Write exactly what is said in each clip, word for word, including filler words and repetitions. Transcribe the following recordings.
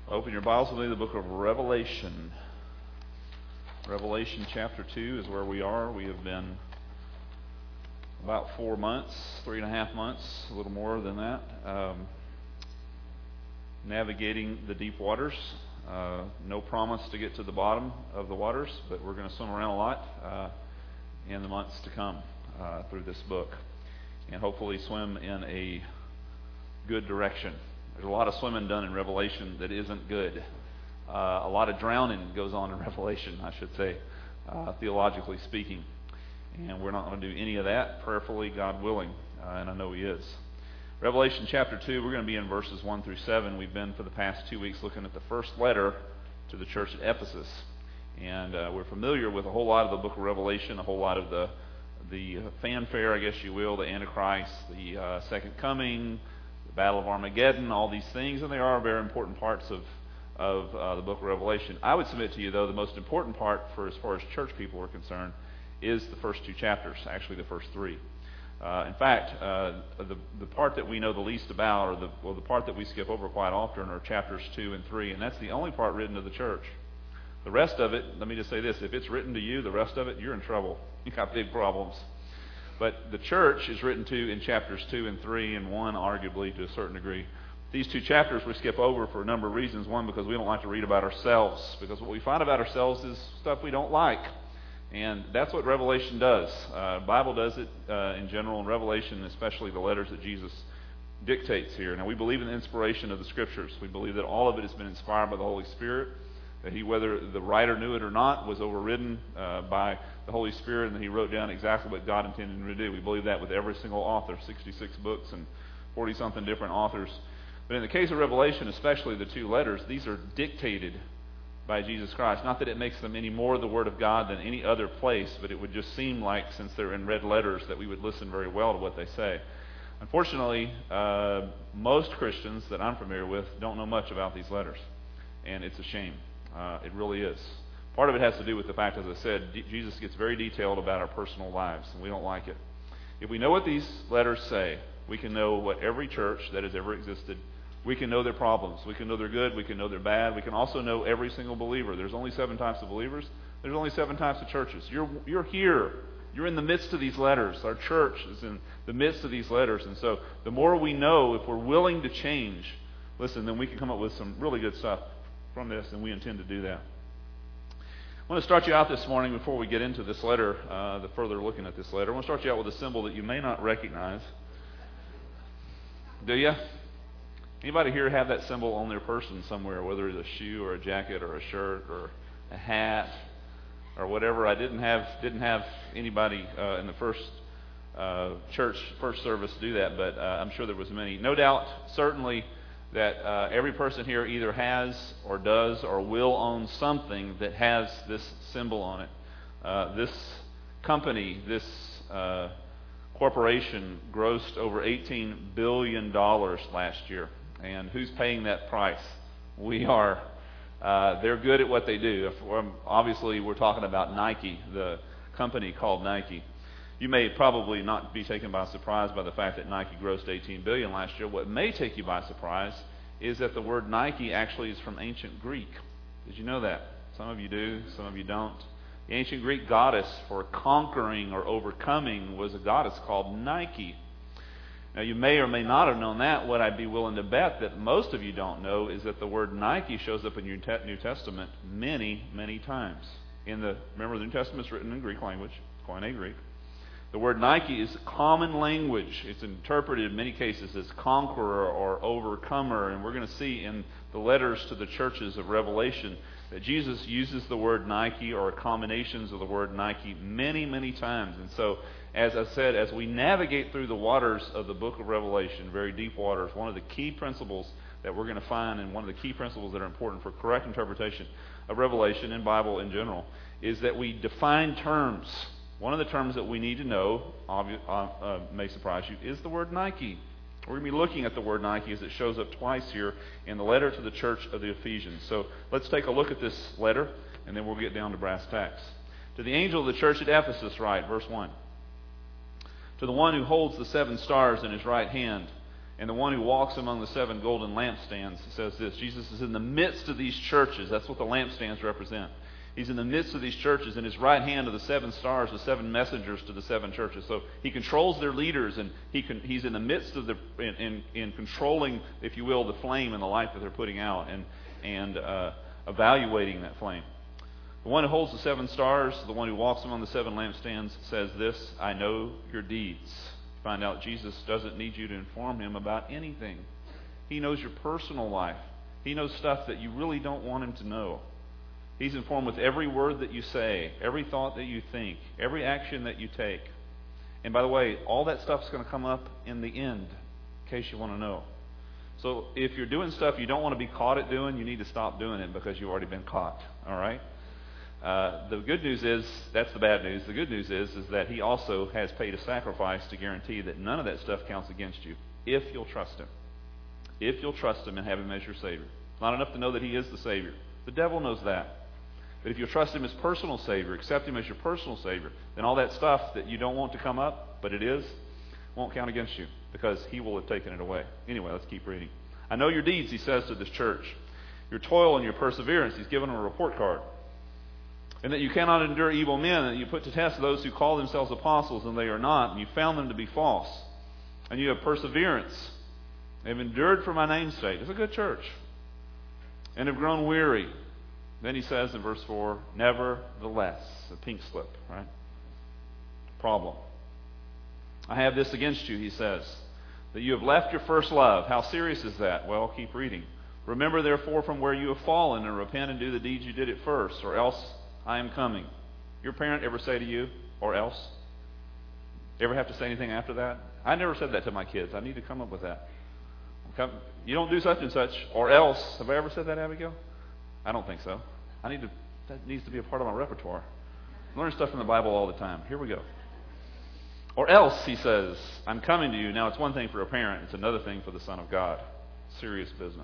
Open your Bibles with me to the book of Revelation. Revelation chapter two is where we are. We have been about four months, three and a half months, a little more than that, um, navigating the deep waters. Uh, no promise to get to the bottom of the waters, but we're going to swim around a lot uh, in the months to come uh, through this book, and hopefully swim in a good direction. There's a lot of swimming done in Revelation that isn't good. Uh, a lot of drowning goes on in Revelation, I should say, uh, theologically speaking. And we're not going to do any of that, prayerfully, God willing, uh, and I know He is. Revelation chapter two, we're going to be in verses one through seven. We've been for the past two weeks looking at the first letter to the church at Ephesus. And uh, we're familiar with a whole lot of the book of Revelation, a whole lot of the, the fanfare, I guess you will, the Antichrist, the uh, second coming, the Battle of Armageddon, all these things, and they are very important parts of, of uh, the book of Revelation. I would submit to you, though, the most important part for as far as church people are concerned is the first two chapters, actually the first three. Uh, in fact, uh, the, the part that we know the least about, or the, well, the part that we skip over quite often, are chapters two and three, and that's the only part written to the church. The rest of it, let me just say this, if it's written to you, the rest of it, you're in trouble. You've got big problems. But the church is written to in chapters two and three, and one arguably to a certain degree. These two chapters we skip over for a number of reasons. One, because we don't like to read about ourselves, because what we find about ourselves is stuff we don't like. And that's what Revelation does. Uh, the Bible does it uh, in general, and Revelation, especially the letters that Jesus dictates here. Now, we believe in the inspiration of the Scriptures. We believe that all of it has been inspired by the Holy Spirit, that he, whether the writer knew it or not, was overridden uh, by the Holy Spirit, and that he wrote down exactly what God intended him to do. We believe that with every single author, sixty-six books and forty-something different authors. But in the case of Revelation, especially the two letters, these are dictated by Jesus Christ. Not that it makes them any more the Word of God than any other place, but it would just seem like, since they're in red letters, that we would listen very well to what they say. Unfortunately, uh, most Christians that I'm familiar with don't know much about these letters, and it's a shame. Uh, it really is. Part of it has to do with the fact, as I said, D- Jesus gets very detailed about our personal lives, and we don't like it. If we know what these letters say, we can know what every church that has ever existed. We can know their problems. We can know they're good. We can know they're bad. We can also know every single believer. There's only seven types of believers. There's only seven types of churches. You're you're here. You're in the midst of these letters. Our church is in the midst of these letters. And so the more we know, if we're willing to change, listen, then we can come up with some really good stuff from this, and we intend to do that. I want to start you out this morning before we get into this letter, uh, the further looking at this letter. I want to start you out with a symbol that you may not recognize. Do you? Anybody here have that symbol on their person somewhere, whether it's a shoe or a jacket or a shirt or a hat or whatever? I didn't have didn't have anybody uh, in the first uh, church first service do that, but uh, I'm sure there was many. No doubt, certainly, that uh, every person here either has or does or will own something that has this symbol on it. Uh, this company, this uh, corporation, grossed over eighteen billion dollars last year. And who's paying that price? We are. Uh, they're good at what they do. If we're, obviously, we're talking about Nike, the company called Nike. You may probably not be taken by surprise by the fact that Nike grossed eighteen billion dollars last year. What may take you by surprise is that the word Nike actually is from ancient Greek. Did you know that? Some of you do, some of you don't. The ancient Greek goddess for conquering or overcoming was a goddess called Nike. Now, you may or may not have known that. What I'd be willing to bet that most of you don't know is that the word Nike shows up in your te- New Testament many, many times. In the remember, the New Testament is written in Greek language, Koine Greek. The word Nike is common language. It's interpreted in many cases as conqueror or overcomer, and we're going to see in the letters to the churches of Revelation that Jesus uses the word Nike or combinations of the word Nike many, many times. And so, as I said, as we navigate through the waters of the book of Revelation, very deep waters, one of the key principles that we're going to find, and one of the key principles that are important for correct interpretation of Revelation and Bible in general, is that we define terms. One of the terms that we need to know, obvi- uh, uh, may surprise you, is the word Nike. We're going to be looking at the word Nike as it shows up twice here in the letter to the church of the Ephesians. So let's take a look at this letter, and then we'll get down to brass tacks. To the angel of the church at Ephesus write, verse one. To the one who holds the seven stars in his right hand, And the one who walks among the seven golden lampstands says this. Jesus is in the midst of these churches. That's what the lampstands represent. He's in the midst of these churches, and his right hand are the seven stars, the seven messengers to the seven churches. So he controls their leaders, and he can, he's in the midst of the in, in, in controlling, if you will, the flame and the light that they're putting out, and and uh, evaluating that flame. The one who holds the seven stars, the one who walks among the seven lampstands, says this: I know your deeds. Find out Jesus doesn't need you to inform him about anything. He knows your personal life. He knows stuff that you really don't want him to know. He's informed with every word that you say, every thought that you think, every action that you take. And by the way, all that stuff's going to come up in the end, in case you want to know. So if you're doing stuff you don't want to be caught at doing, you need to stop doing it because you've already been caught. All right? Uh, the good news is, that's the bad news. The good news is, is that he also has paid a sacrifice to guarantee that none of that stuff counts against you if you'll trust him. If you'll trust him and have him as your Savior. It's not enough to know that he is the Savior. The devil knows that. But if you trust him as personal Savior, accept him as your personal Savior, then all that stuff that you don't want to come up, but it is, won't count against you because he will have taken it away. Anyway, let's keep reading. I know your deeds, he says to this church. Your toil and your perseverance. He's given them a report card. And that you cannot endure evil men, and that you put to test those who call themselves apostles, and they are not, and you found them to be false. And you have perseverance. They've endured for my name's sake. It's a good church. And have grown weary. Then he says in verse four, nevertheless, a pink slip, right? Problem. I have this against you, he says, that you have left your first love. How serious is that? Well, keep reading. Remember, therefore, from where you have fallen, and repent and do the deeds you did at first, or else I am coming. Your parent ever say to you, or else? Ever have to say anything after that? I never said that to my kids. I need to come up with that. You don't do such and such, or else. Have I ever said that, Abigail? I don't think so. I need to. That needs to be a part of my repertoire. I learn stuff from the Bible all the time. Here we go. Or else, he says, I'm coming to you. Now, it's one thing for a parent. It's another thing for the Son of God. Serious business.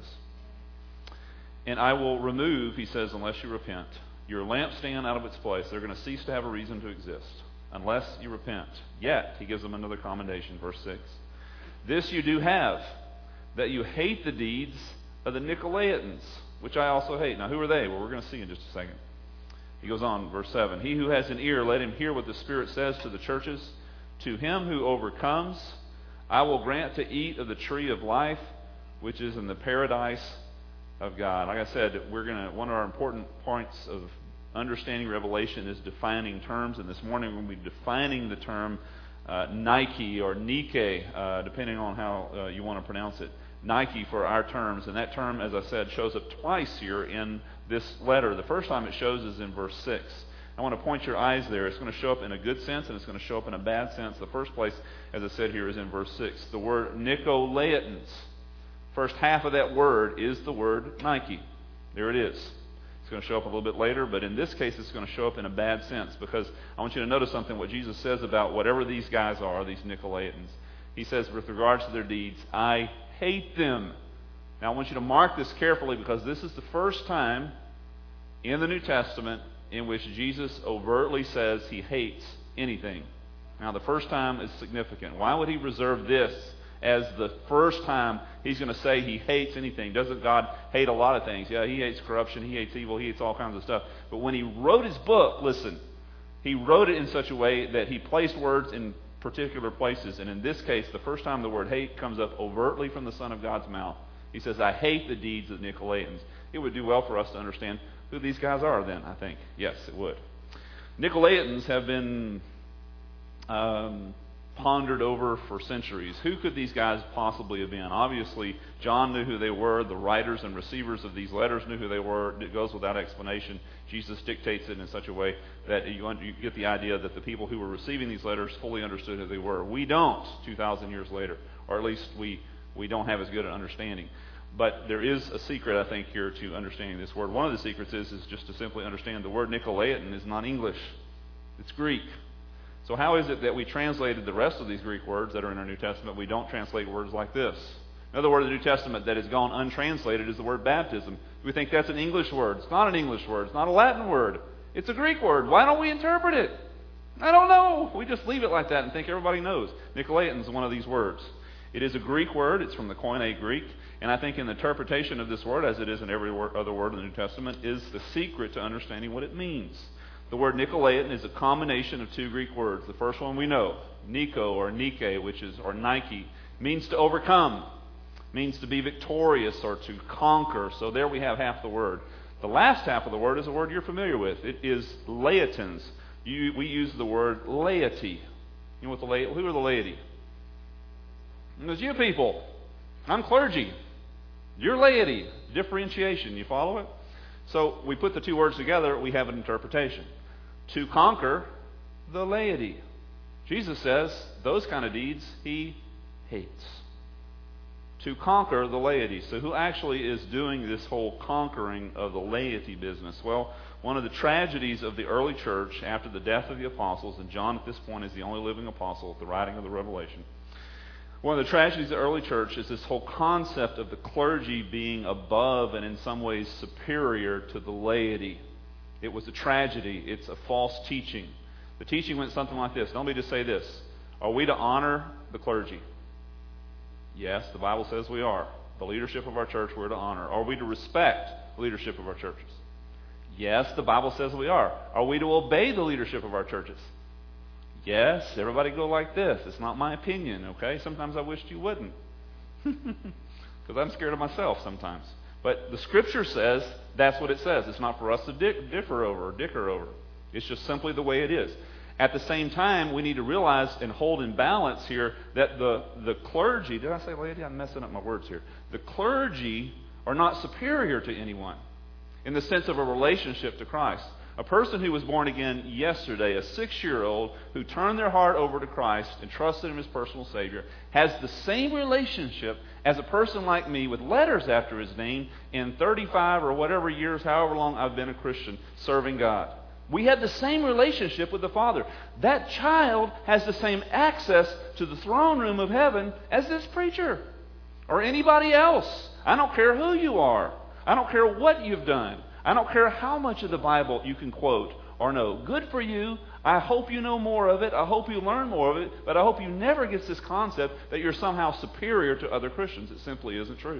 And I will remove, he says, unless you repent, your lampstand out of its place. They're going to cease to have a reason to exist unless you repent. Yet, he gives them another commendation, verse six. This you do have, that you hate the deeds of the Nicolaitans, which I also hate. Now, who are they? Well, we're going to see in just a second. He goes on, verse seven. He who has an ear, let him hear what the Spirit says to the churches. To him who overcomes, I will grant to eat of the tree of life, which is in the paradise of God. Like I said, we're going to, one of our important points of understanding Revelation is defining terms. And this morning we're going to be defining the term uh, Nike or Nike, uh, depending on how uh, you want to pronounce it. Nike for our terms. And that term, as I said, shows up twice here in this letter. The first time it shows is in verse six. I want to point your eyes there. It's going to show up in a good sense and it's going to show up in a bad sense. The first place, as I said here, is in verse six. The word Nicolaitans. First half of that word is the word Nike. There it is. It's going to show up a little bit later, but in this case it's going to show up in a bad sense because I want you to notice something, what Jesus says about whatever these guys are, these Nicolaitans. He says with regards to their deeds, I hate them. Now I want you to mark this carefully because this is the first time in the New Testament in which Jesus overtly says he hates anything. Now the first time is significant. Why would he reserve this as the first time he's going to say he hates anything? Doesn't God hate a lot of things? Yeah, he hates corruption, he hates evil, he hates all kinds of stuff. But when he wrote his book, listen, he wrote it in such a way that he placed words in particular places. And in this case, the first time the word hate comes up overtly from the Son of God's mouth. He says, I hate the deeds of the Nicolaitans. It would do well for us to understand who these guys are then, I think. Yes, it would. Nicolaitans have been um, pondered over for centuries. Who could these guys possibly have been? Obviously, John knew who they were. The writers and receivers of these letters knew who they were. It goes without explanation. Jesus dictates it in such a way that you, you get the idea that the people who were receiving these letters fully understood who they were. We don't, two thousand years later, or at least we, we don't have as good an understanding. But there is a secret, I think, here to understanding this word. One of the secrets is, is just to simply understand the word Nicolaitan is not English. It's Greek. So how is it that we translated the rest of these Greek words that are in our New Testament, we don't translate words like this? Another word of the New Testament that has gone untranslated is the word baptism. We think that's an English word. It's not an English word. It's not a Latin word. It's a Greek word. Why don't we interpret it? I don't know. We just leave it like that and think everybody knows. Nicolaitan is one of these words. It is a Greek word. It's from the Koine Greek. And I think in the interpretation of this word, as it is in every word, other word in the New Testament, is the secret to understanding what it means. The word Nicolaitan is a combination of two Greek words. The first one we know, Nico or Nike, which is, or Nike, means to overcome, means to be victorious or to conquer. So there we have half the word. The last half of the word is a word you're familiar with. It is laitans. You, we use the word laity. You know what the laity? Who are the laity? It was you people. I'm clergy. You're laity. Differentiation. You follow it? So we put the two words together, we have an interpretation. To conquer the laity. Jesus says those kind of deeds he hates. To conquer the laity. So who actually is doing this whole conquering of the laity business? Well, one of the tragedies of the early church after the death of the apostles, and John at this point is the only living apostle at the writing of the Revelation. One of the tragedies of the early church is this whole concept of the clergy being above and in some ways superior to the laity. It was a tragedy. It's a false teaching. The teaching went something like this. Let me just say this. Are we to honor the clergy? Yes, the Bible says we are. The leadership of our church we're to honor. Are we to respect the leadership of our churches? Yes, the Bible says we are. Are we to obey the leadership of our churches? Yes, everybody go like this. It's not my opinion, okay? Sometimes I wished you wouldn't. Because I'm scared of myself sometimes. But the Scripture says that's what it says. It's not for us to di- differ over or dicker over. It's just simply the way it is. At the same time, we need to realize and hold in balance here that the, the clergy, did I say lady? I'm messing up my words here. The clergy are not superior to anyone in the sense of a relationship to Christ. A person who was born again yesterday, a six-year-old who turned their heart over to Christ and trusted Him as personal Savior, has the same relationship as a person like me with letters after his name in thirty-five or whatever years, however long I've been a Christian, serving God. We have the same relationship with the Father. That child has the same access to the throne room of heaven as this preacher or anybody else. I don't care who you are. I don't care what you've done. I don't care how much of the Bible you can quote or know. Good for you. I hope you know more of it. I hope you learn more of it. But I hope you never get this concept that you're somehow superior to other Christians. It simply isn't true.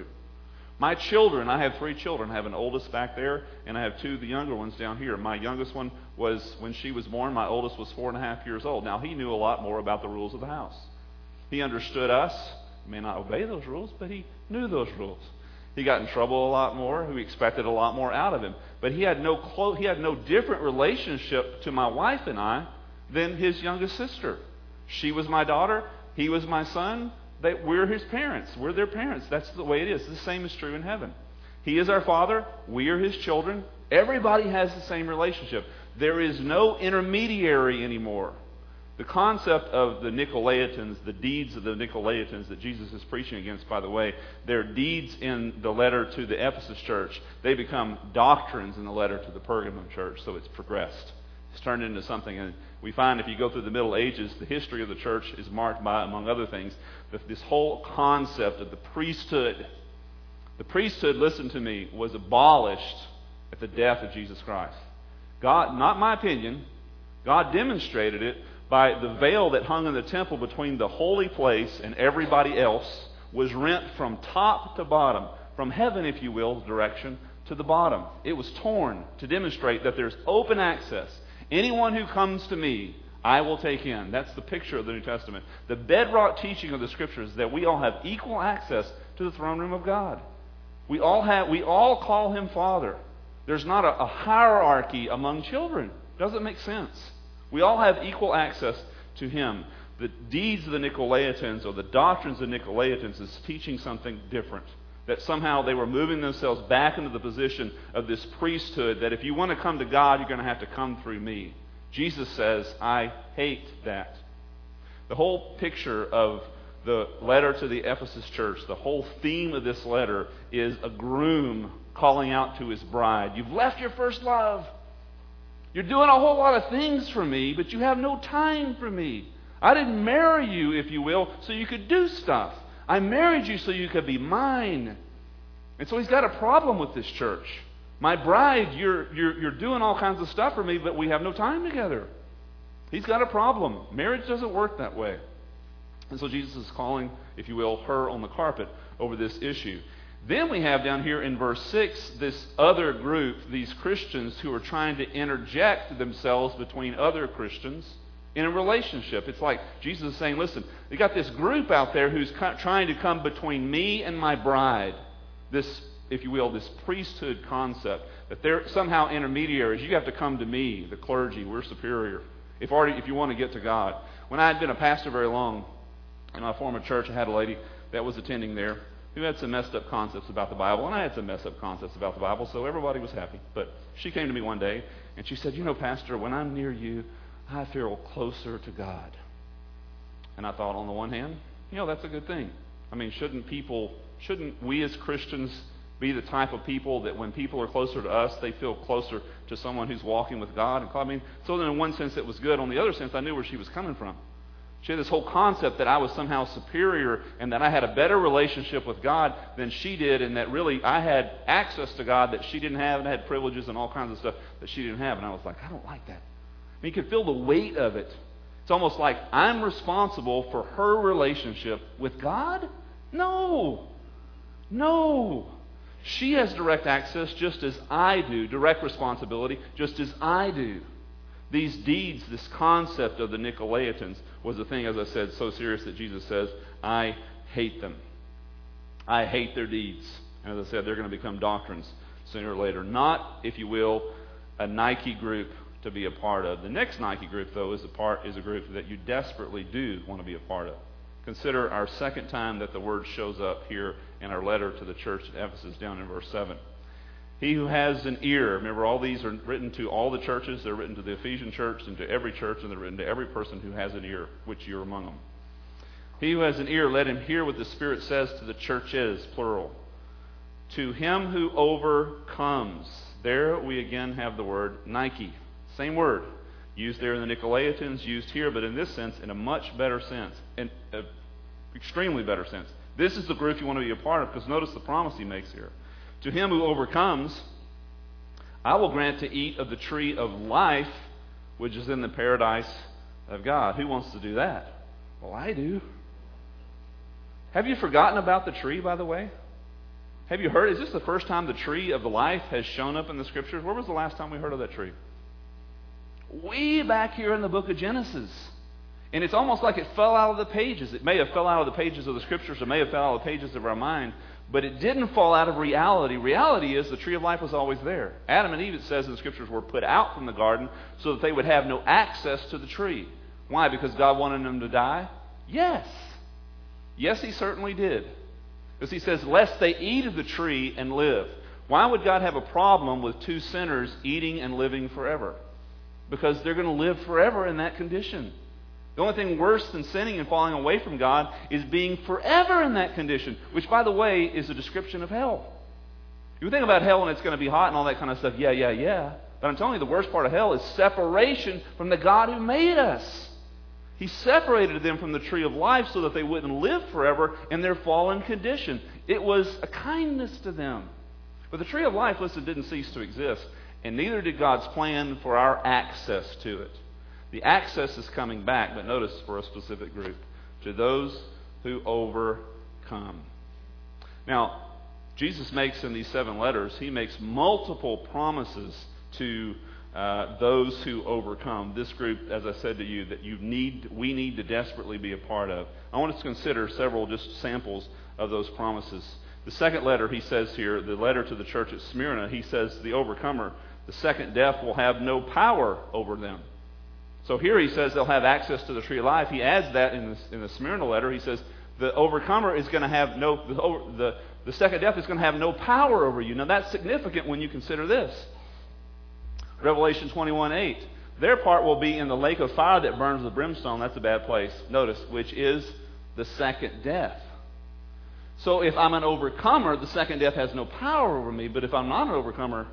My children, I have three children. I have an oldest back there, and I have two of the younger ones down here. My youngest one was, when she was born, my oldest was four and a half years old. Now, he knew a lot more about the rules of the house. He understood us. He may not obey those rules, but he knew those rules. He got in trouble a lot more. We expected a lot more out of him. But he had no clo- he had no different relationship to my wife and I than his youngest sister. She was my daughter. He was my son. They, we're his parents. We're their parents. That's the way it is. The same is true in heaven. He is our Father. We are His children. Everybody has the same relationship. There is no intermediary anymore. The concept of the Nicolaitans, the deeds of the Nicolaitans that Jesus is preaching against, by the way, they're deeds in the letter to the Ephesus church. They become doctrines in the letter to the Pergamum church, so it's progressed. It's turned into something, and we find if you go through the Middle Ages, the history of the church is marked by, among other things, this whole concept of the priesthood. The priesthood, listen to me, was abolished at the death of Jesus Christ. God, not my opinion, God demonstrated it by the veil that hung in the temple between the holy place and everybody else was rent from top to bottom, from heaven, if you will, direction to the bottom. It was torn to demonstrate that there's open access. Anyone who comes to me, I will take in. That's the picture of the New Testament. The bedrock teaching of the Scriptures is that we all have equal access to the throne room of God. We all have. We all call Him Father. There's not a, a hierarchy among children. Doesn't make sense. We all have equal access to Him. The deeds of the Nicolaitans or the doctrines of the Nicolaitans is teaching something different. That somehow they were moving themselves back into the position of this priesthood, that if you want to come to God, you're going to have to come through me. Jesus says, I hate that. The whole picture of the letter to the Ephesus church, the whole theme of this letter is a groom calling out to his bride. You've left your first love. You're doing a whole lot of things for me, but you have no time for me. I didn't marry you, if you will, so you could do stuff. I married you so you could be mine. And so he's got a problem with this church. My bride, you're, you're, you're doing all kinds of stuff for me, but we have no time together. He's got a problem. Marriage doesn't work that way. And so Jesus is calling, if you will, her on the carpet over this issue. Then we have down here in verse six this other group, these Christians who are trying to interject themselves between other Christians in a relationship. It's like Jesus is saying, listen, you got this group out there who's trying to come between me and my bride. This, if you will, this priesthood concept, that they're somehow intermediaries. You have to come to me, the clergy. We're superior. If already, if you want to get to God. When I had been a pastor very long in my former church, I had a lady that was attending there who had some messed up concepts about the Bible, and I had some messed up concepts about the Bible, so everybody was happy. But she came to me one day, and she said, you know, Pastor, when I'm near you, I feel closer to God. And I thought, on the one hand, you know, that's a good thing. I mean, shouldn't people, shouldn't we as Christians be the type of people that when people are closer to us, they feel closer to someone who's walking with God? And I mean, so then in one sense it was good. On the other sense, I knew where she was coming from. She had this whole concept that I was somehow superior and that I had a better relationship with God than she did, and that really I had access to God that she didn't have, and I had privileges and all kinds of stuff that she didn't have. And I was like, I don't like that. I mean, you can feel the weight of it. It's almost like I'm responsible for her relationship with God? No. No. She has direct access just as I do, direct responsibility just as I do. These deeds, this concept of the Nicolaitans was a thing, as I said, so serious that Jesus says, I hate them. I hate their deeds. And as I said, they're going to become doctrines sooner or later. Not, if you will, a Nike group to be a part of. The next Nike group, though, is a part is a group that you desperately do want to be a part of. Consider our second time that the word shows up here in our letter to the church at Ephesus down in verse seven. He who has an ear, remember all these are written to all the churches, they're written to the Ephesian church and to every church, and they're written to every person who has an ear, which you're among them. He who has an ear, let him hear what the Spirit says to the churches, plural. To him who overcomes, there we again have the word Nike. Same word, used there in the Nicolaitans, used here, but in this sense, in a much better sense, in an extremely better sense. This is the group you want to be a part of, because notice the promise he makes here. To him who overcomes, I will grant to eat of the tree of life, which is in the paradise of God. Who wants to do that? Well, I do. Have you forgotten about the tree, by the way? Have you heard? Is this the first time the tree of the life has shown up in the Scriptures? Where was the last time we heard of that tree? Way back here in the book of Genesis. And it's almost like it fell out of the pages. It may have fell out of the pages of the Scriptures, or may have fell out of the pages of our mind, but it didn't fall out of reality. Reality is the tree of life was always there. Adam and Eve, it says in the Scriptures, were put out from the garden so that they would have no access to the tree. Why? Because God wanted them to die? Yes. Yes, He certainly did. Because He says, lest they eat of the tree and live. Why would God have a problem with two sinners eating and living forever? Because they're going to live forever in that condition. The only thing worse than sinning and falling away from God is being forever in that condition, which, by the way, is a description of hell. You think about hell and it's going to be hot and all that kind of stuff. Yeah, yeah, yeah. But I'm telling you, the worst part of hell is separation from the God who made us. He separated them from the tree of life so that they wouldn't live forever in their fallen condition. It was a kindness to them. But the tree of life, listen, didn't cease to exist. And neither did God's plan for our access to it. The access is coming back, but notice for a specific group. To those who overcome. Now, Jesus makes in these seven letters, He makes multiple promises to uh, those who overcome. This group, as I said to you, that you need, we need to desperately be a part of. I want us to consider several just samples of those promises. The second letter, he says here, the letter to the church at Smyrna, he says the overcomer, the second death will have no power over them. So here he says they'll have access to the tree of life. He adds that in the, in the Smyrna letter. He says the overcomer is going to have no, the, over, the, the second death is going to have no power over you. Now that's significant when you consider this. Revelation twenty-one eight. Their part will be in the lake of fire that burns with brimstone. That's a bad place. Notice, which is the second death. So if I'm an overcomer, the second death has no power over me. But if I'm not an overcomer,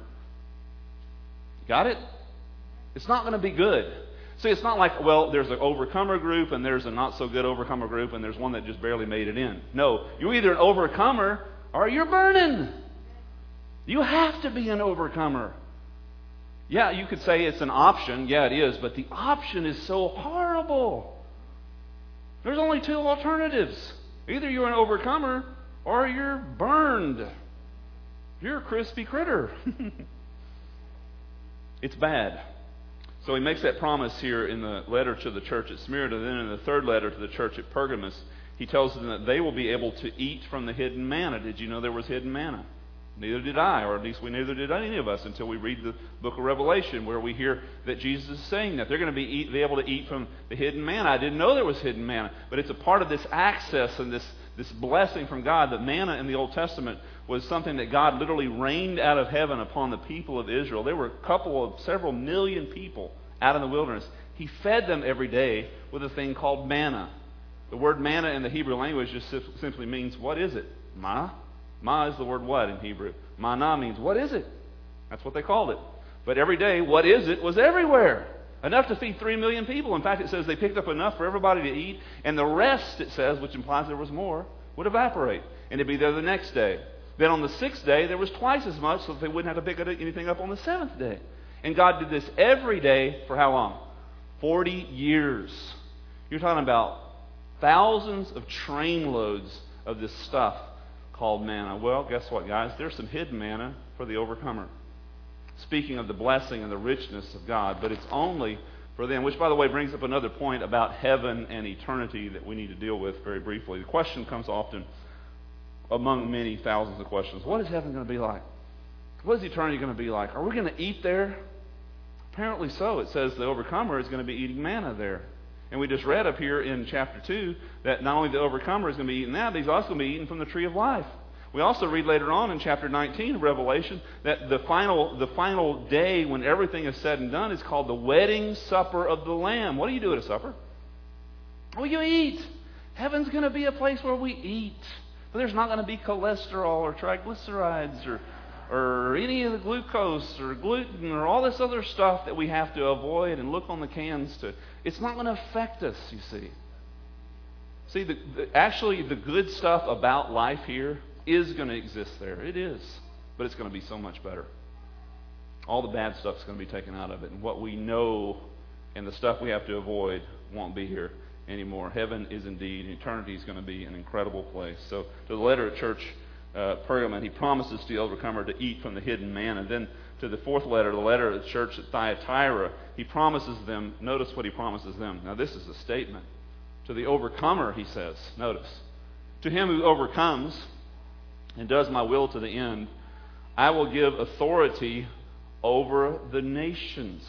got it? It's not going to be good. See, it's not like, well, there's an overcomer group and there's a not-so-good overcomer group and there's one that just barely made it in. No, you're either an overcomer or you're burning. You have to be an overcomer. Yeah, you could say it's an option. Yeah, it is. But the option is so horrible. There's only two alternatives. Either you're an overcomer or you're burned. You're a crispy critter. It's bad. So he makes that promise here in the letter to the church at Smyrna. Then in the third letter to the church at Pergamos, he tells them that they will be able to eat from the hidden manna. Did you know there was hidden manna? Neither did I, or at least we neither did any of us until we read the book of Revelation, where we hear that Jesus is saying that they're going to be, eat, be able to eat from the hidden manna. I didn't know there was hidden manna, but it's a part of this access and this, this blessing from God. That manna in the Old Testament was something that God literally rained out of heaven upon the people of Israel. There were a couple of several million people out in the wilderness. He fed them every day with a thing called manna. The word manna in the Hebrew language just simply means, what is it? Ma? Ma is the word what in Hebrew. Mana means, what is it? That's what they called it. But every day, what is it was everywhere. Enough to feed three million people. In fact, it says they picked up enough for everybody to eat, and the rest, it says, which implies there was more, would evaporate. And it'd be there the next day. Then on the sixth day, there was twice as much, so that they wouldn't have to pick anything up on the seventh day. And God did this every day for how long? Forty years. You're talking about thousands of trainloads of this stuff called manna. Well, guess what, guys? There's some hidden manna for the overcomer. Speaking of the blessing and the richness of God, but it's only for them, which, by the way, brings up another point about heaven and eternity that we need to deal with very briefly. The question comes often among many thousands of questions. What is heaven going to be like? What is eternity going to be like? Are we going to eat there? Apparently so. It says the overcomer is going to be eating manna there. And we just read up here in chapter two that not only the overcomer is going to be eating that, but he's also going to be eating from the tree of life. We also read later on in chapter nineteen of Revelation that the final, the final day when everything is said and done is called the wedding supper of the Lamb. What do you do at a supper? Well, you eat. Heaven's going to be a place where we eat. But there's not going to be cholesterol or triglycerides or or any of the glucose or gluten or all this other stuff that we have to avoid and look on the cans to. It's not going to affect us, you see. See, the, the, actually the good stuff about life here is going to exist there. It is. But it's going to be so much better. All the bad stuff is going to be taken out of it. And what we know and the stuff we have to avoid won't be here anymore. Heaven is indeed, eternity is going to be an incredible place. So to the letter of church Uh, Pergamon, he promises to the overcomer to eat from the hidden manna. And then to the fourth letter, the letter of the church at Thyatira, he promises them, notice what he promises them. Now this is a statement. To the overcomer, he says, notice, to him who overcomes and does my will to the end, I will give authority over the nations.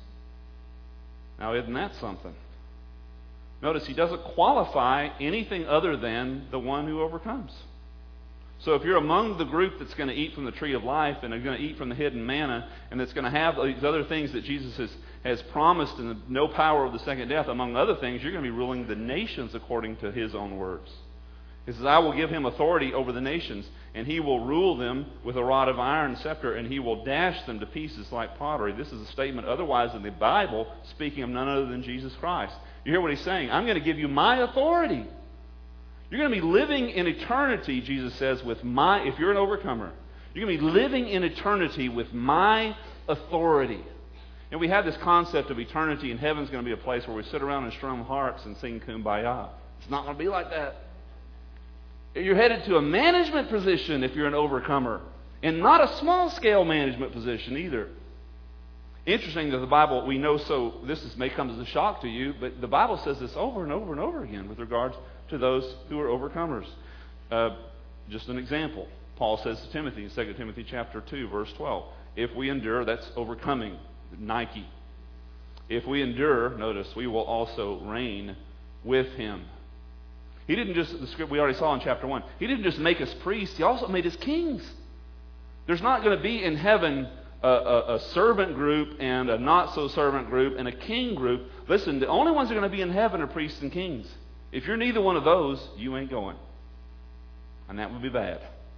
Now isn't that something? Notice he doesn't qualify anything other than the one who overcomes. So if you're among the group that's going to eat from the tree of life and are going to eat from the hidden manna and that's going to have these other things that Jesus has, has promised and the no power of the second death, among other things, you're going to be ruling the nations according to his own words. He says, I will give him authority over the nations, and he will rule them with a rod of iron and scepter, and he will dash them to pieces like pottery. This is a statement otherwise in the Bible speaking of none other than Jesus Christ. You hear what he's saying? I'm going to give you my authority. You're going to be living in eternity, Jesus says, with my, if you're an overcomer, you're going to be living in eternity with my authority. And we have this concept of eternity, and heaven's going to be a place where we sit around and strum harps and sing Kumbaya. It's not going to be like that. You're headed to a management position if you're an overcomer, and not a small-scale management position either. Interesting that the Bible, we know so, this is, may come as a shock to you, but the Bible says this over and over and over again with regards to those who are overcomers. Uh, just an example. Paul says to Timothy in Second Timothy chapter two, verse twelve, if we endure, that's overcoming, Nike. If we endure, notice, we will also reign with him. He didn't just, the script we already saw in chapter one, he didn't just make us priests, he also made us kings. There's not going to be in heaven a, a, a servant group and a not-so-servant group and a king group. Listen, the only ones that are going to be in heaven are priests and kings. If you're neither one of those, you ain't going. And that would be bad.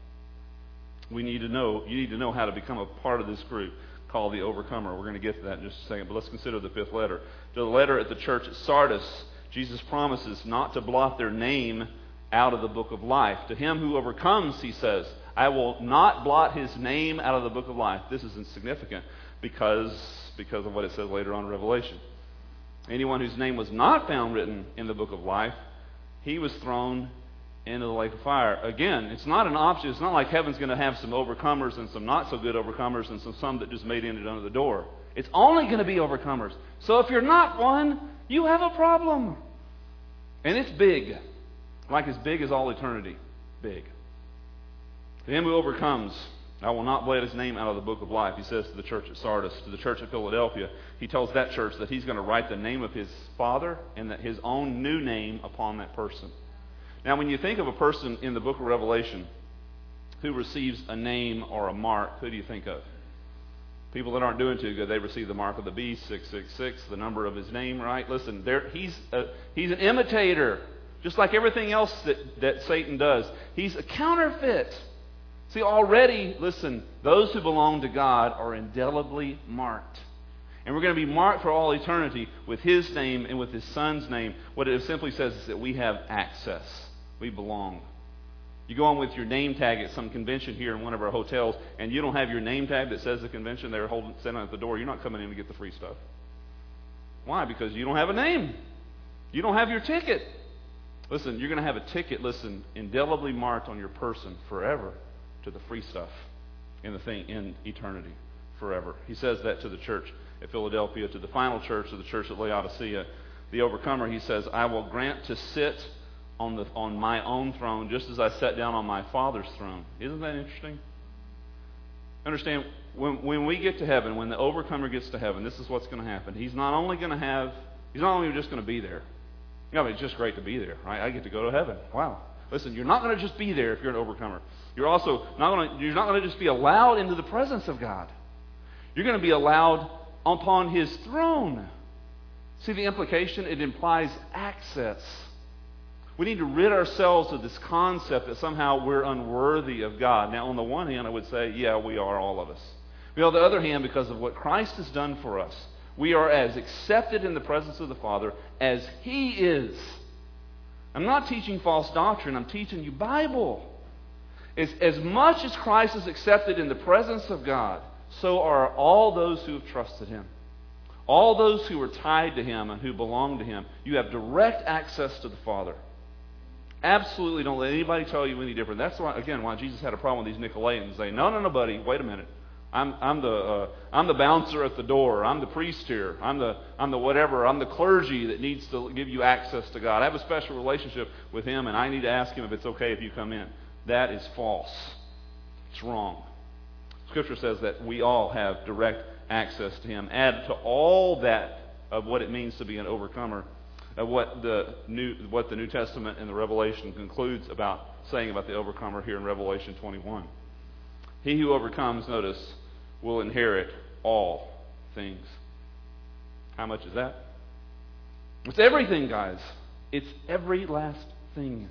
We need to know, you need to know how to become a part of this group called the overcomer. We're going to get to that in just a second, but let's consider the fifth letter. To the letter at the church at Sardis, Jesus promises not to blot their name out of the book of life. To him who overcomes, he says, I will not blot his name out of the book of life. This is insignificant because, because of what it says later on in Revelation. Anyone whose name was not found written in the book of life he was thrown into the lake of fire. Again, it's not an option. It's not like heaven's going to have some overcomers and some not so good overcomers and some, some that just made it under the door. It's only going to be overcomers. So if you're not one, you have a problem. And it's big. Like as big as all eternity. Big. To him who overcomes, I will not blot his name out of the book of life, he says to the church at Sardis. To the church at Philadelphia, he tells that church that he's going to write the name of his Father and that his own new name upon that person. Now, when you think of a person in the book of Revelation who receives a name or a mark, who do you think of? People that aren't doing too good, they receive the mark of the beast, six six six, the number of his name, right? Listen, there, he's, a, he's an imitator, just like everything else that, that Satan does. He's a counterfeit. See, already, listen, those who belong to God are indelibly marked. And we're going to be marked for all eternity with his name and with his Son's name. What it simply says is that we have access. We belong. You go on with your name tag at some convention here in one of our hotels, and you don't have your name tag that says the convention, they're holding, sitting at the door. You're not coming in to get the free stuff. Why? Because you don't have a name. You don't have your ticket. Listen, you're going to have a ticket, listen, indelibly marked on your person forever to the free stuff in the thing in eternity forever. He says that to the church at Philadelphia, to the final church, to the church at Laodicea. The overcomer, he says, I will grant to sit on the on my own throne just as I sat down on my Father's throne. Isn't that interesting? Understand, when, when we get to heaven, when the overcomer gets to heaven, this is what's going to happen. He's not only going to have, he's not only just going to be there. You know, it's just great to be there, right? I get to go to heaven. Wow. Listen, you're not going to just be there if you're an overcomer. You're also not going to, you're not going to just be allowed into the presence of God. You're going to be allowed upon his throne. See the implication? It implies access. We need to rid ourselves of this concept that somehow we're unworthy of God. Now, on the one hand, I would say, yeah, we are, all of us. But on the other hand, because of what Christ has done for us, we are as accepted in the presence of the Father as he is. I'm not teaching false doctrine. I'm teaching you Bible. As, as much as Christ is accepted in the presence of God, so are all those who have trusted him. All those who are tied to him and who belong to him. You have direct access to the Father. Absolutely don't let anybody tell you any different. That's why, again, why Jesus had a problem with these Nicolaitans. They, no, no, no, buddy, wait a minute. I'm, I'm the, uh, I'm the bouncer at the door. I'm the priest here. I'm the, I'm the whatever. I'm the clergy that needs to give you access to God. I have a special relationship with him, and I need to ask him if it's okay if you come in. That is false. It's wrong. Scripture says that we all have direct access to him. Add to all that of what it means to be an overcomer, of what the New, what the New Testament and the Revelation concludes about saying about the overcomer here in Revelation twenty-one. He who overcomes, notice, will inherit all things. How much is that? It's everything, guys. It's every last thing.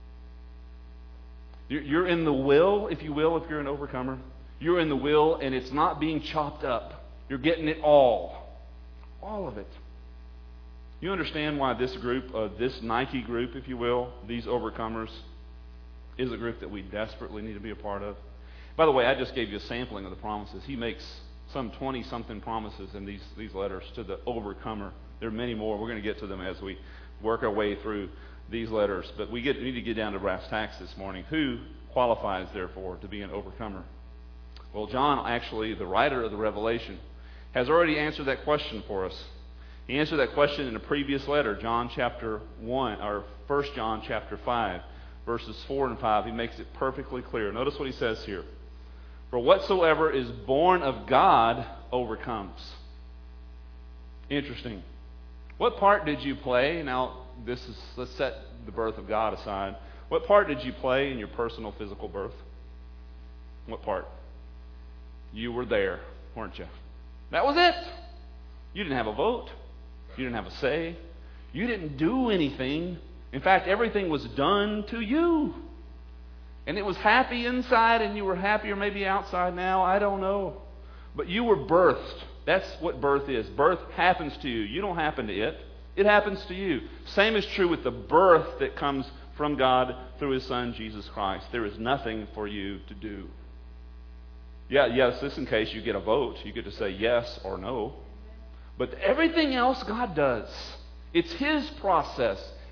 You're in the will, if you will, if you're an overcomer. You're in the will, and it's not being chopped up. You're getting it all. All of it. You understand why this group, uh, this Nike group, if you will, these overcomers, is a group that we desperately need to be a part of. By the way, I just gave you a sampling of the promises. He makes some twenty-something promises in these, these letters to the overcomer. There are many more. We're going to get to them as we work our way through these letters. But we, get, we need to get down to brass tacks this morning. Who qualifies, therefore, to be an overcomer? Well, John, actually, the writer of the Revelation, has already answered that question for us. He answered that question in a previous letter, John chapter one, or First John chapter five, verses four and five. He makes it perfectly clear. Notice what he says here. For whatsoever is born of God overcomes. Interesting. What part did you play? Now, this is, let's set the birth of God aside. What part did you play in your personal physical birth? What part? You were there, weren't you? That was it. You didn't have a vote. You didn't have a say. You didn't do anything. In fact, everything was done to you. And it was happy inside, and you were happier maybe outside now. I don't know. But you were birthed. That's what birth is. Birth happens to you. You don't happen to it. It happens to you. Same is true with the birth that comes from God through his Son, Jesus Christ. There is nothing for you to do. Yeah, yes, this in case you get a vote. You get to say yes or no. But everything else God does. It's his process.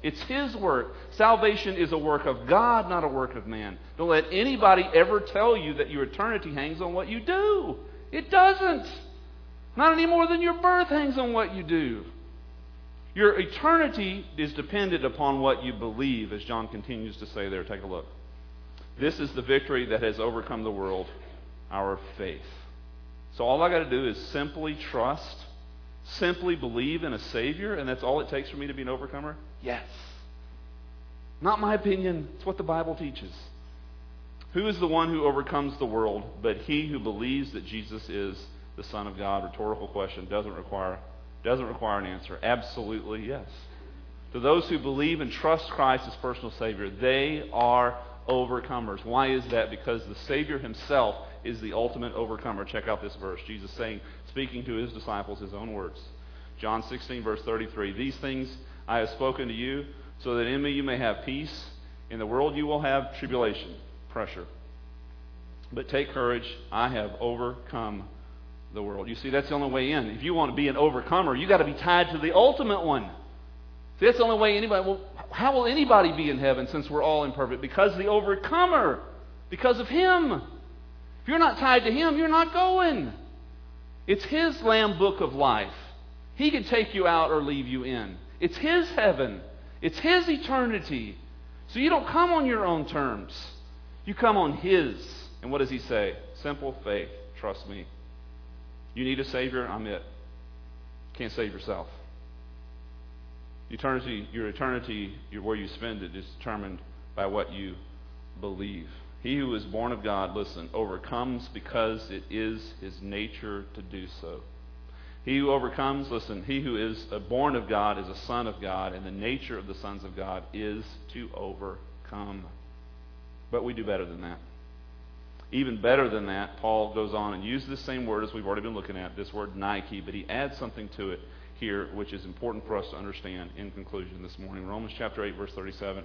It's His work. Salvation is a work of God, not a work of man. Don't let anybody ever tell you that your eternity hangs on what you do. It doesn't. Not any more than your birth hangs on what you do. Your eternity is dependent upon what you believe, as John continues to say there. Take a look. This is the victory that has overcome the world, our faith. So all I got to do is simply trust, simply believe in a Savior, and that's all it takes for me to be an overcomer? Yes. Not my opinion. It's what the Bible teaches. Who is the one who overcomes the world but he who believes that Jesus is the Son of God? Rhetorical question. Doesn't require, doesn't require an answer. Absolutely yes. To those who believe and trust Christ as personal Savior, they are overcomers. Why is that? Because the Savior Himself is the ultimate overcomer. Check out this verse. Jesus saying, speaking to His disciples, His own words. John sixteen, verse thirty-three. These things I have spoken to you, so that in me you may have peace. In the world you will have tribulation, pressure. But take courage, I have overcome the world. You see, that's the only way in. If you want to be an overcomer, you've got to be tied to the ultimate one. See, that's the only way anybody... Well, how will anybody be in heaven since we're all imperfect? Because the overcomer. Because of Him. If you're not tied to Him, you're not going. It's His Lamb book of life. He can take you out or leave you in. It's His heaven. It's His eternity. So you don't come on your own terms. You come on His. And what does He say? Simple faith. Trust me. You need a Savior? I'm it. Can't save yourself. Eternity, your eternity, your, where you spend it, is determined by what you believe. He who is born of God, listen, overcomes because it is his nature to do so. He who overcomes, listen, he who is born of God is a son of God, and the nature of the sons of God is to overcome. But we do better than that. Even better than that, Paul goes on and uses the same word as we've already been looking at, this word Nike, but he adds something to it here, which is important for us to understand in conclusion this morning. Romans chapter eight, verse thirty-seven.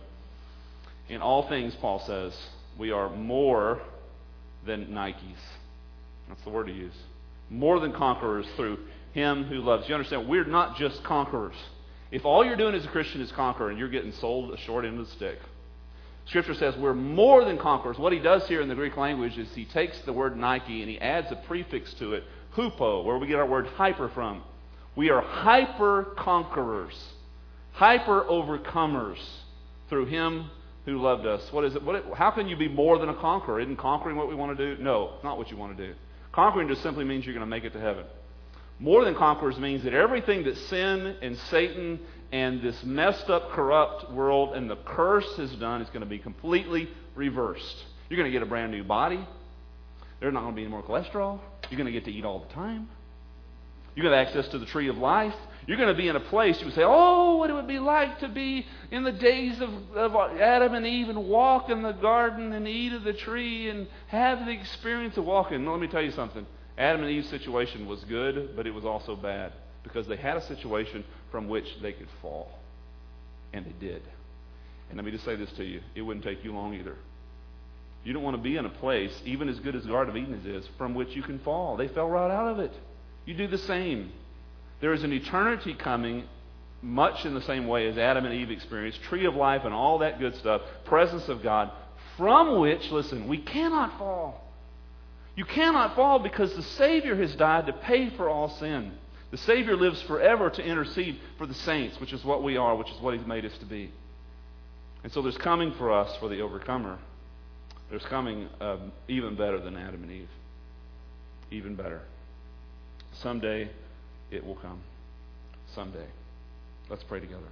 In all things, Paul says, we are more than Nikes. That's the word he used. More than conquerors through Him who loves. You understand, we're not just conquerors. If all you're doing as a Christian is conquer, and you're getting sold a short end of the stick. Scripture says we're more than conquerors. What he does here in the Greek language is he takes the word Nike and he adds a prefix to it, hupo, where we get our word hyper from. We are hyper conquerors, hyper overcomers through Him who loved us. What is it? What, how can you be more than a conqueror? Isn't conquering what we want to do? No, it's not what you want to do. Conquering just simply means you're going to make it to heaven. More than conquerors means that everything that sin and Satan and this messed up, corrupt world and the curse has done is going to be completely reversed. You're going to get a brand new body. There's not going to be any more cholesterol. You're going to get to eat all the time. You're going to have access to the tree of life. You're going to be in a place you would say, oh, what it would be like to be in the days of, of Adam and Eve and walk in the garden and eat of the tree and have the experience of walking. Now, let me tell you something. Adam and Eve's situation was good, but it was also bad because they had a situation from which they could fall. And they did. And let me just say this to you. It wouldn't take you long either. You don't want to be in a place, even as good as the Garden of Eden is, from which you can fall. They fell right out of it. You do the same. There is an eternity coming much in the same way as Adam and Eve experienced, tree of life and all that good stuff, presence of God, from which, listen, we cannot fall. You cannot fall because the Savior has died to pay for all sin. The Savior lives forever to intercede for the saints, which is what we are, which is what He's made us to be. And so there's coming for us, for the overcomer, there's coming um, even better than Adam and Eve. Even better. Someday it will come. Someday. Let's pray together.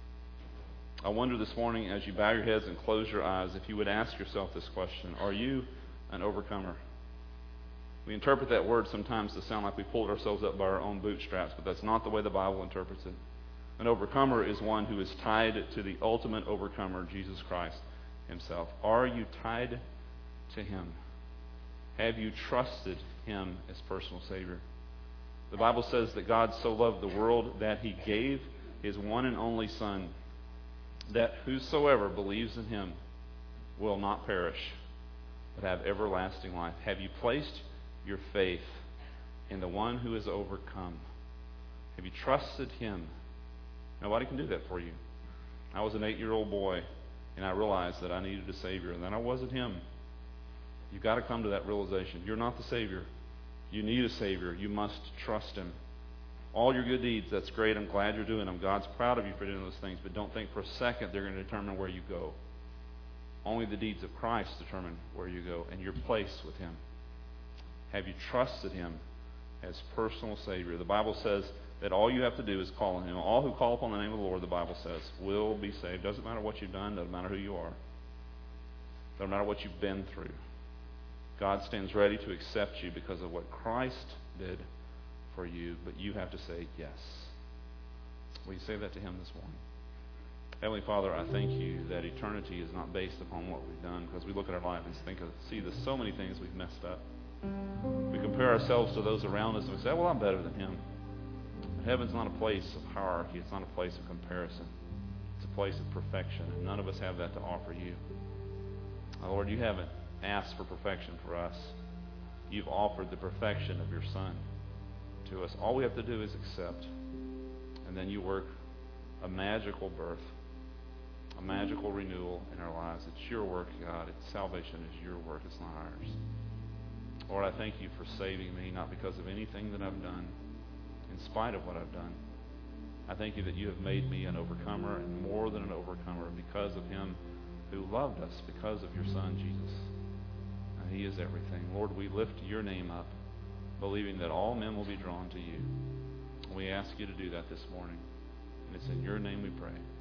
I wonder this morning, as you bow your heads and close your eyes, if you would ask yourself this question: are you an overcomer? We interpret that word sometimes to sound like we pulled ourselves up by our own bootstraps, but that's not the way the Bible interprets it. An overcomer is one who is tied to the ultimate overcomer, Jesus Christ Himself. Are you tied to Him? Have you trusted Him as personal Savior? The Bible says that God so loved the world that He gave His one and only Son, that whosoever believes in Him will not perish, but have everlasting life. Have you placed your faith in the one who has overcome? Have you trusted Him? Nobody can do that for you. I was an eight-year-old boy, and I realized that I needed a Savior, and that I wasn't Him. You've got to come to that realization. You're not the Savior. You need a Savior. You must trust Him. All your good deeds, that's great. I'm glad you're doing them. God's proud of you for doing those things, but don't think for a second they're going to determine where you go. Only the deeds of Christ determine where you go and your place with Him. Have you trusted Him as personal Savior? The Bible says that all you have to do is call on Him. All who call upon the name of the Lord, the Bible says, will be saved. Doesn't matter what you've done. Doesn't matter who you are. Doesn't matter what you've been through. God stands ready to accept you because of what Christ did for you, but you have to say yes. Will you say that to Him this morning? Heavenly Father, I thank you that eternity is not based upon what we've done, because we look at our life and think of, see there's so many things we've messed up. We compare ourselves to those around us and we say, well, I'm better than him. But heaven's not a place of hierarchy. It's not a place of comparison. It's a place of perfection, and none of us have that to offer you. Oh, Lord, you haven't asked for perfection for us. You've offered the perfection of your Son to us. All we have to do is accept, and then you work a magical birth, a magical renewal in our lives. It's your work, God. It's salvation is your work. It's not ours. Lord, I thank you for saving me, not because of anything that I've done, in spite of what I've done. I thank you that you have made me an overcomer, and more than an overcomer, because of him who loved us, because of your Son, Jesus. And he is everything. Lord, we lift your name up, believing that all men will be drawn to you. We ask you to do that this morning. And it's in your name we pray.